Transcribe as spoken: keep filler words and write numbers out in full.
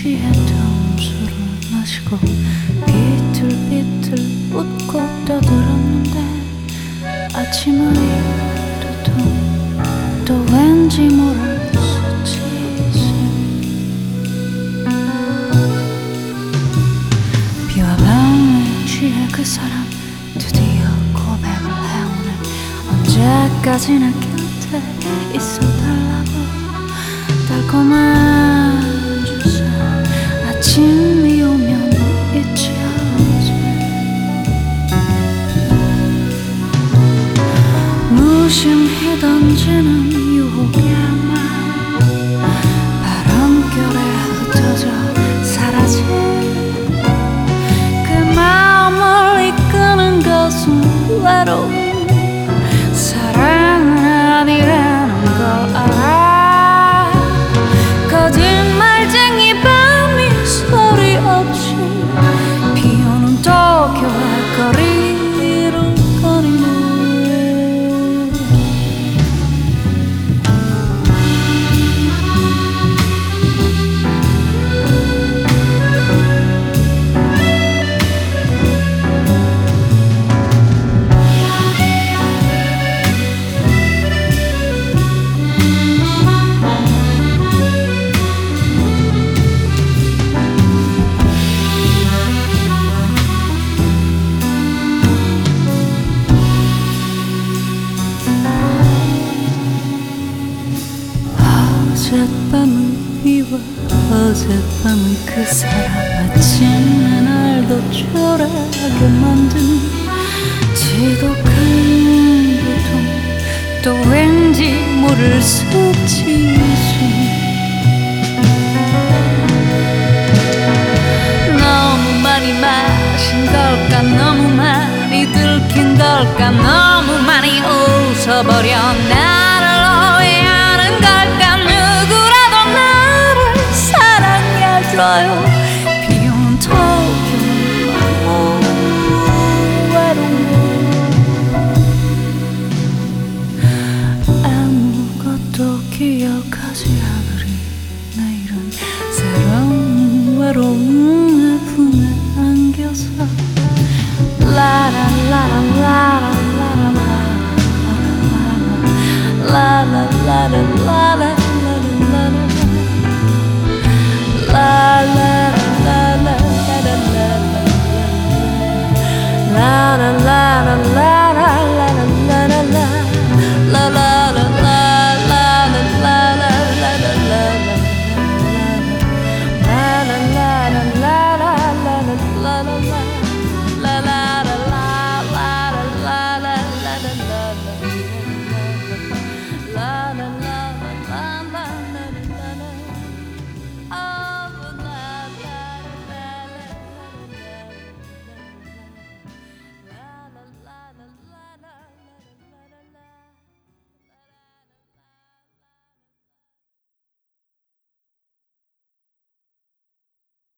취했던 술을 마시고 비틀비틀 웃고 떠들었는데 아침의 두통 또 왠지 모를 수치심 비와 밤에 취해 그 사람 드디어 고백을 해오네. 언제까지나 곁에 있어달라고 달콤한 주사 아침이 오면 잊지 않지. 무심히 던지는 유혹의 말 바람결에 흩어져 사라진 그 마음을 이끄는 것은 외로움. 사랑은 아니라는 걸 알아. 거짓말쟁이 밤이 소리 없이 비오는 도쿄의 거리를 거리네. 어젯밤은 비와 어젯밤은 그 사람 아침에 날도 초라하게 만드는 지독한 고통 또 왠지 모를 수치심. 너무 많이 마신 걸까 너무 많이 들킨 걸까 너무 많이 웃어버려 나를 오해하는 걸까. 누구라도 나를 사랑해줘요.